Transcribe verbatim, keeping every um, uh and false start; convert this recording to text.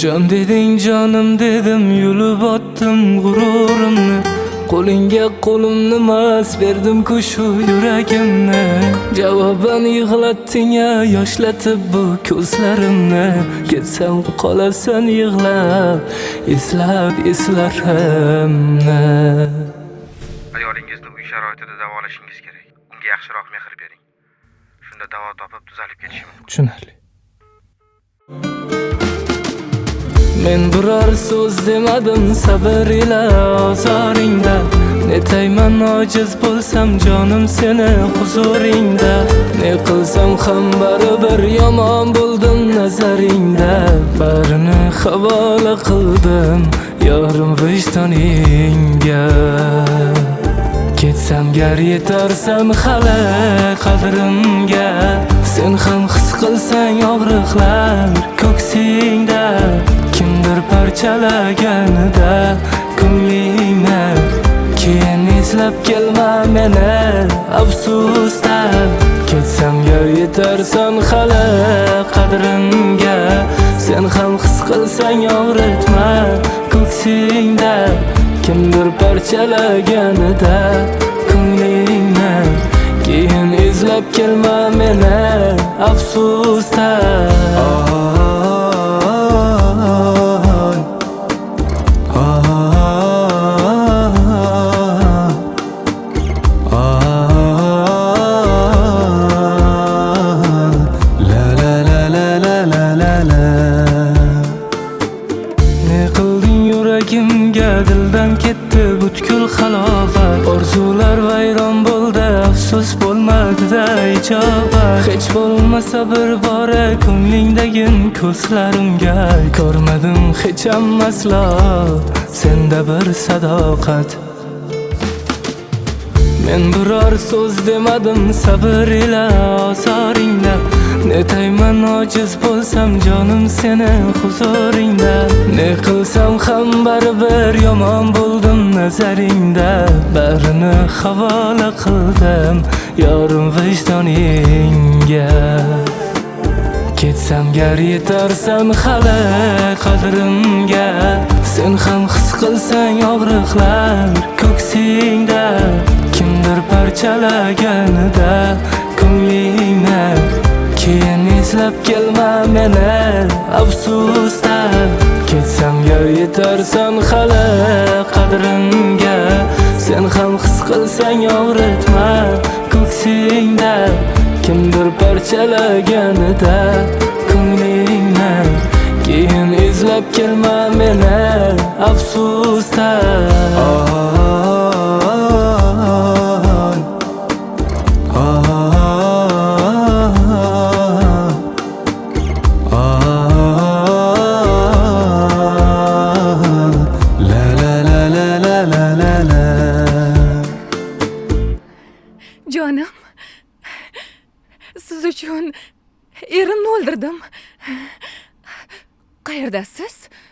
Can deding canım dedim, yulib otdim g'ururumni. Qo'lingga qo'limni mas berdim kushu yuragimni. Javoban yig'latding ya, yoshlatib bu ko'zlarimni. Ketsam qolasan yig'lab, eslab eslarimni. Ayolingizni uy sharoitida davolashingiz kerak. Unga yaxshiroq mehr bering. Shunda davo topib tuzalib ketishi mumkin. Tushunarli. Men biror so'z demadim sabr ila ozoringda. Netayman ojiz bo'lsam jonim seni huzuringda. Ne qilsam ham baribir yomon bo'ldim nazaringda. Barini havola qildim yorim vijdoningga. Ketsam gar yetarsan hali qadrimga. Sen ham his qilsang og'riqlar ko'ksingda. Kimdir parchalaganida ko'nglingni. Keyin eslab kelma meni afsusda. Ketsam gar yetarsan hali qadrimga. Sen ham his qilsang og'ritma ko'ksingda. Kimdir parchalaganida ko'nglingni. Keyin izlab kelma meni afsusda. Dildan ketdi butkul halovat. Orzular vayron bo'ldi, afsus bo'lmadi-da ijobat. Hech bo'lmasa bir bora ko'nglingdagi ko'zlarimga. Ko'rmadim hech ham aslo senda bir sadoqat. Men biror so'z demadim sabr ila ozoringda. Netayman ojiz bo'lsam jonim seni huzuringda. Ne qilsam ham baribir yomon bo'ldim nazaringda. Barini havola qildim yorim vijdoningga. Ketsam gar yetarsan hali qadrimga. Sen ham his qilsang og'riqlar ko'ksingda. Kimdir parchalaganida ko'nglingni. Keyin eslab kelma meni afsusda. Ketsam gar yetarsan hali qadrimga. Sen ham his qilsang og'ritma ko'ksingda. Kimdir parchalaganida ko'nglingni. Keyin izlab kelma meni afsusda. Jonim, siz uchun erimni o'ldirdim. Qayerdasiz?